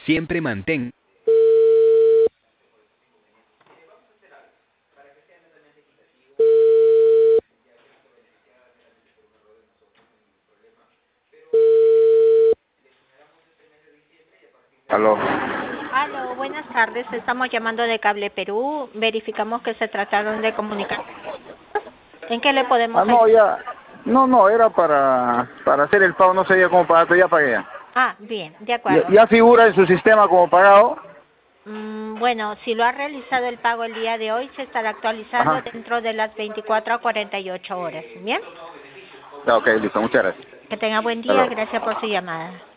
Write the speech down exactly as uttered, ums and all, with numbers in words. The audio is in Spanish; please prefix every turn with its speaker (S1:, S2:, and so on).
S1: Siempre mantén.
S2: Aló.
S3: Aló, buenas tardes. Estamos llamando de Cable Perú. Verificamos que se trataron de comunicar. ¿En qué le podemos
S2: Ah, no,
S3: ayudar?
S2: ya. No, no, era para, para hacer el pago, no sabía cómo pagar, pero ya pagué ya.
S3: Ah, bien, de
S2: Ya,
S3: acuerdo.
S2: ya figura en su sistema como pagado.
S3: Mm, bueno, si lo ha realizado el pago el día de hoy, se estará actualizando
S2: Ajá.
S3: dentro de las veinticuatro a cuarenta y ocho horas. ¿Bien?
S2: Ya, ok, listo, muchas gracias.
S3: Que tenga buen
S2: Hasta
S3: día.
S2: luego.
S3: Gracias por su llamada.